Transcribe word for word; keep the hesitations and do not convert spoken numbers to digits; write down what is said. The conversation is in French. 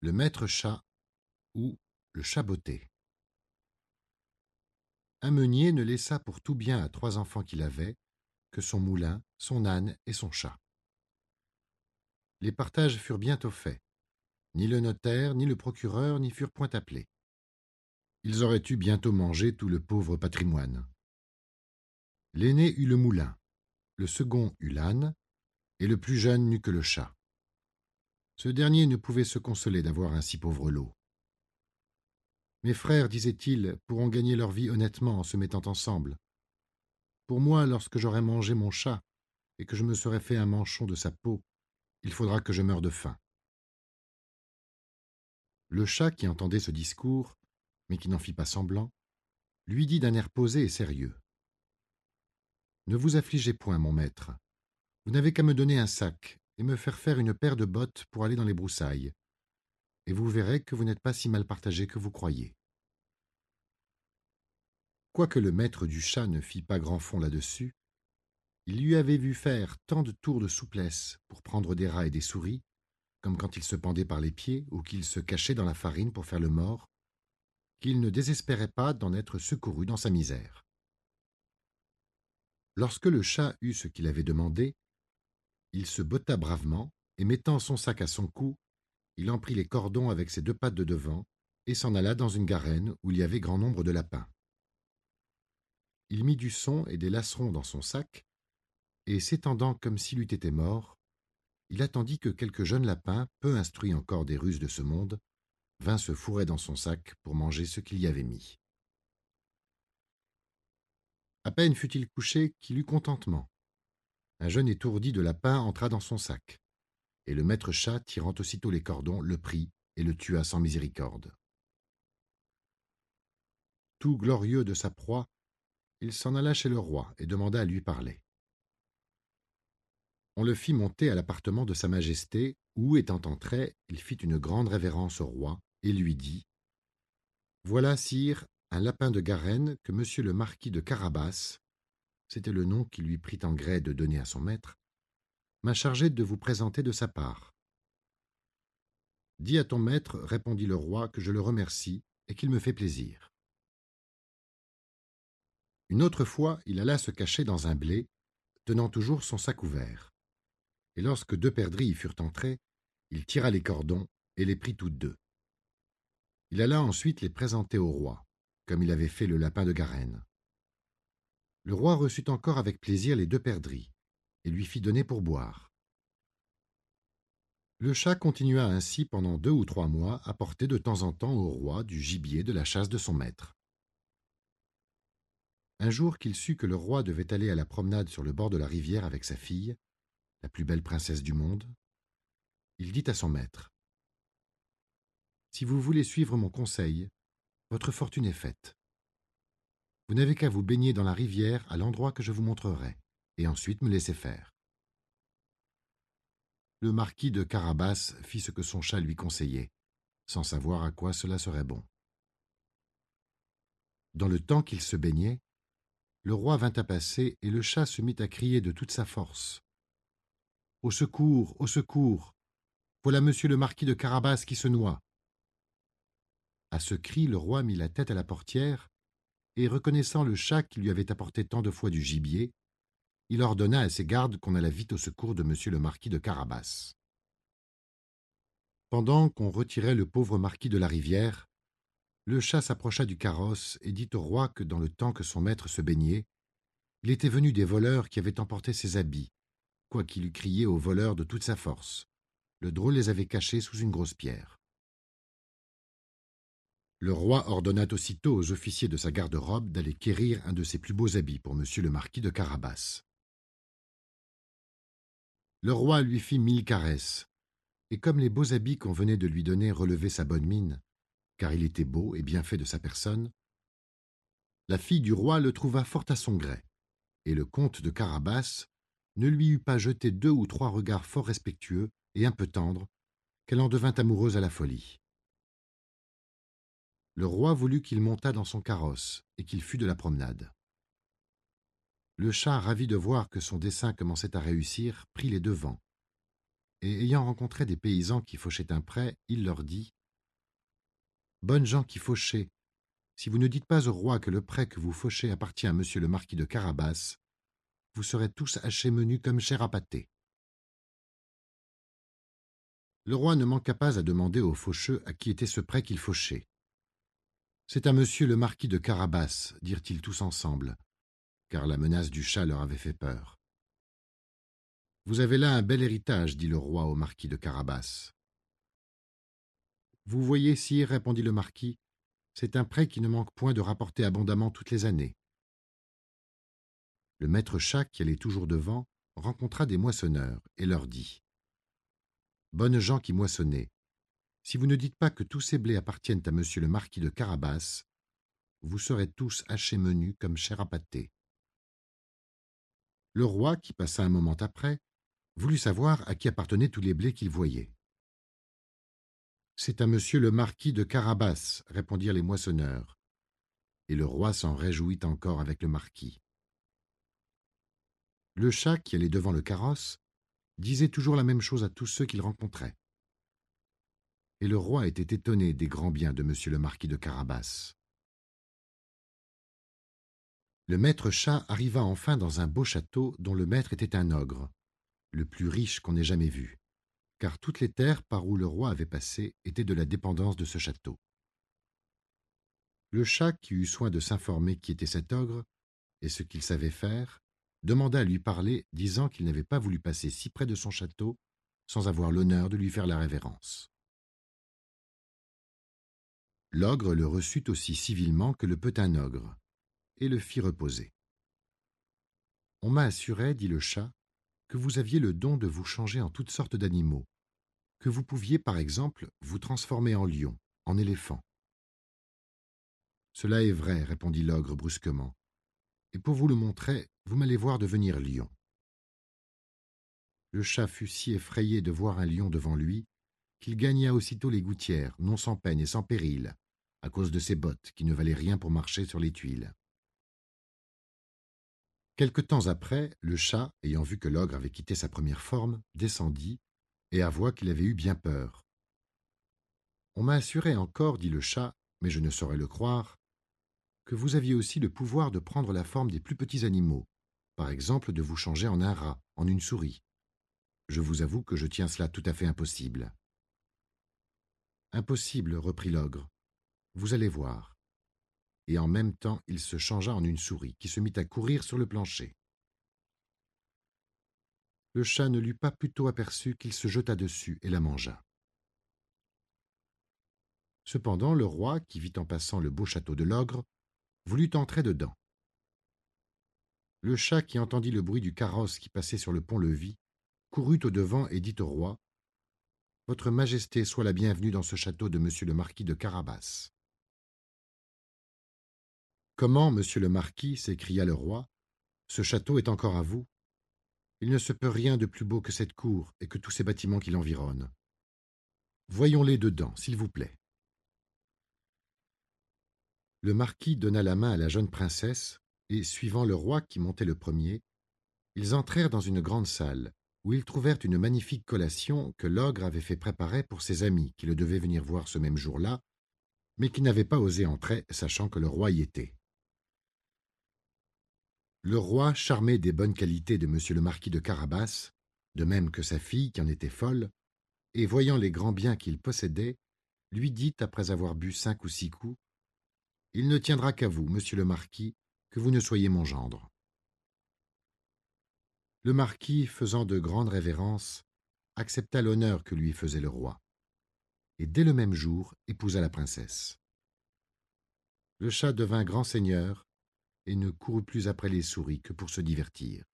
Le maître chat ou le chat botté. Un meunier ne laissa pour tout bien à trois enfants qu'il avait que son moulin, son âne et son chat. Les partages furent bientôt faits. Ni le notaire, ni le procureur n'y furent point appelés. Ils auraient eu bientôt mangé tout le pauvre patrimoine. L'aîné eut le moulin, le second eut l'âne, et le plus jeune n'eut que le chat. Ce dernier ne pouvait se consoler d'avoir un si pauvre lot. Mes frères, disait-il, pourront gagner leur vie honnêtement en se mettant ensemble. Pour moi, lorsque j'aurai mangé mon chat et que je me serai fait un manchon de sa peau, il faudra que je meure de faim. Le chat, qui entendait ce discours, mais qui n'en fit pas semblant, lui dit d'un air posé et sérieux. « Ne vous affligez point, mon maître. Vous n'avez qu'à me donner un sac et me faire faire une paire de bottes pour aller dans les broussailles, et vous verrez que vous n'êtes pas si mal partagé que vous croyez. » Quoique le maître du chat ne fît pas grand fond là-dessus, il lui avait vu faire tant de tours de souplesse pour prendre des rats et des souris, comme quand il se pendait par les pieds ou qu'il se cachait dans la farine pour faire le mort, qu'il ne désespérait pas d'en être secouru dans sa misère. Lorsque le chat eut ce qu'il avait demandé, il se botta bravement, et mettant son sac à son cou, il en prit les cordons avec ses deux pattes de devant, et s'en alla dans une garenne où il y avait grand nombre de lapins. Il mit du son et des lacerons dans son sac, et s'étendant comme s'il eût été mort, il attendit que quelques jeunes lapins, peu instruits encore des ruses de ce monde, vint se fourrer dans son sac pour manger ce qu'il y avait mis. À peine fut-il couché qu'il eut contentement. Un jeune étourdi de lapin entra dans son sac, et le maître chat, tirant aussitôt les cordons, le prit et le tua sans miséricorde. Tout glorieux de sa proie, il s'en alla chez le roi et demanda à lui parler. On le fit monter à l'appartement de sa majesté, où, étant entré, il fit une grande révérence au roi et lui dit « Voilà, sire, un lapin de Garenne que monsieur le marquis de Carabas, c'était le nom qu'il lui prit en gré de donner à son maître, m'a chargé de vous présenter de sa part. » « Dis à ton maître, répondit le roi, que je le remercie et qu'il me fait plaisir. » Une autre fois, il alla se cacher dans un blé, tenant toujours son sac ouvert. Et lorsque deux perdrix y furent entrés, il tira les cordons et les prit toutes deux. Il alla ensuite les présenter au roi, comme il avait fait le lapin de Garenne. Le roi reçut encore avec plaisir les deux perdrix, et lui fit donner pour boire. Le chat continua ainsi pendant deux ou trois mois à porter de temps en temps au roi du gibier de la chasse de son maître. Un jour qu'il sut que le roi devait aller à la promenade sur le bord de la rivière avec sa fille, la plus belle princesse du monde, il dit à son maître « Si vous voulez suivre mon conseil, votre fortune est faite. Vous n'avez qu'à vous baigner dans la rivière à l'endroit que je vous montrerai, et ensuite me laisser faire. » Le marquis de Carabas fit ce que son chat lui conseillait, sans savoir à quoi cela serait bon. Dans le temps qu'il se baignait, le roi vint à passer et le chat se mit à crier de toute sa force. « Au secours, au secours! Voilà monsieur le marquis de Carabas qui se noie. » À ce cri, le roi mit la tête à la portière, et reconnaissant le chat qui lui avait apporté tant de fois du gibier, il ordonna à ses gardes qu'on allât vite au secours de monsieur le marquis de Carabas. Pendant qu'on retirait le pauvre marquis de la rivière, le chat s'approcha du carrosse et dit au roi que dans le temps que son maître se baignait, il était venu des voleurs qui avaient emporté ses habits, quoiqu'il eût crié aux voleurs de toute sa force. Le drôle les avait cachés sous une grosse pierre. Le roi ordonna aussitôt aux officiers de sa garde-robe d'aller quérir un de ses plus beaux habits pour monsieur le marquis de Carabas. Le roi lui fit mille caresses, et comme les beaux habits qu'on venait de lui donner relevaient sa bonne mine, car il était beau et bien fait de sa personne, la fille du roi le trouva fort à son gré, et le comte de Carabas ne lui eut pas jeté deux ou trois regards fort respectueux et un peu tendres, qu'elle en devint amoureuse à la folie. Le roi voulut qu'il montât dans son carrosse et qu'il fût de la promenade. Le chat, ravi de voir que son dessein commençait à réussir, prit les devants, et ayant rencontré des paysans qui fauchaient un pré, il leur dit « Bonnes gens qui fauchez, si vous ne dites pas au roi que le pré que vous fauchez appartient à monsieur le marquis de Carabas, vous serez tous hachés menus comme chair à pâté. » Le roi ne manqua pas à demander aux faucheux à qui était ce pré qu'il fauchait. « C'est à monsieur le marquis de Carabas, dirent-ils tous ensemble, car la menace du chat leur avait fait peur. « Vous avez là un bel héritage, dit le roi au marquis de Carabas. « Vous voyez, sire, répondit le marquis, c'est un pré qui ne manque point de rapporter abondamment toutes les années. » Le maître chat, qui allait toujours devant, rencontra des moissonneurs et leur dit « Bonnes gens qui moissonnez, si vous ne dites pas que tous ces blés appartiennent à monsieur le marquis de Carabas, vous serez tous hachés menus comme chair à pâté. » Le roi, qui passa un moment après, voulut savoir à qui appartenaient tous les blés qu'il voyait. « C'est à monsieur le marquis de Carabas, répondirent les moissonneurs, et le roi s'en réjouit encore avec le marquis. Le chat, qui allait devant le carrosse, disait toujours la même chose à tous ceux qu'il rencontrait. Et le roi était étonné des grands biens de monsieur le marquis de Carabas. Le maître chat arriva enfin dans un beau château dont le maître était un ogre, le plus riche qu'on ait jamais vu, car toutes les terres par où le roi avait passé étaient de la dépendance de ce château. Le chat, qui eut soin de s'informer qui était cet ogre et ce qu'il savait faire, demanda à lui parler, disant qu'il n'avait pas voulu passer si près de son château sans avoir l'honneur de lui faire la révérence. L'ogre le reçut aussi civilement que le peut un ogre, et le fit reposer. « On m'a assuré, dit le chat, que vous aviez le don de vous changer en toutes sortes d'animaux, que vous pouviez, par exemple, vous transformer en lion, en éléphant. »« Cela est vrai, répondit l'ogre brusquement, et pour vous le montrer, vous m'allez voir devenir lion. » Le chat fut si effrayé de voir un lion devant lui qu'il gagna aussitôt les gouttières, non sans peine et sans péril, à cause de ses bottes qui ne valaient rien pour marcher sur les tuiles. Quelque temps après, le chat, ayant vu que l'ogre avait quitté sa première forme, descendit et avoua qu'il avait eu bien peur. « On m'a assuré encore, dit le chat, mais je ne saurais le croire, que vous aviez aussi le pouvoir de prendre la forme des plus petits animaux, par exemple de vous changer en un rat, en une souris. Je vous avoue que je tiens cela tout à fait impossible. »« Impossible, reprit l'ogre, vous allez voir. » Et en même temps il se changea en une souris, qui se mit à courir sur le plancher. Le chat ne l'eut pas plutôt aperçu qu'il se jeta dessus et la mangea. Cependant, le roi, qui vit en passant le beau château de l'ogre, voulut entrer dedans. Le chat, qui entendit le bruit du carrosse qui passait sur le pont-levis, courut au-devant et dit au roi « Votre Majesté soit la bienvenue dans ce château de monsieur le marquis de Carabas. »« Comment, monsieur le marquis, s'écria le roi, ce château est encore à vous? Il ne se peut rien de plus beau que cette cour et que tous ces bâtiments qui l'environnent. Voyons-les dedans, s'il vous plaît. » Le marquis donna la main à la jeune princesse, et, suivant le roi qui montait le premier, ils entrèrent dans une grande salle, où ils trouvèrent une magnifique collation que l'ogre avait fait préparer pour ses amis qui le devaient venir voir ce même jour-là, mais qui n'avaient pas osé entrer, sachant que le roi y était. Le roi, charmé des bonnes qualités de monsieur le marquis de Carabas, de même que sa fille qui en était folle, et voyant les grands biens qu'il possédait, lui dit, après avoir bu cinq ou six coups, « Il ne tiendra qu'à vous, monsieur le marquis, que vous ne soyez mon gendre. » Le marquis, faisant de grandes révérences, accepta l'honneur que lui faisait le roi, et dès le même jour épousa la princesse. Le chat devint grand seigneur et ne courut plus après les souris que pour se divertir.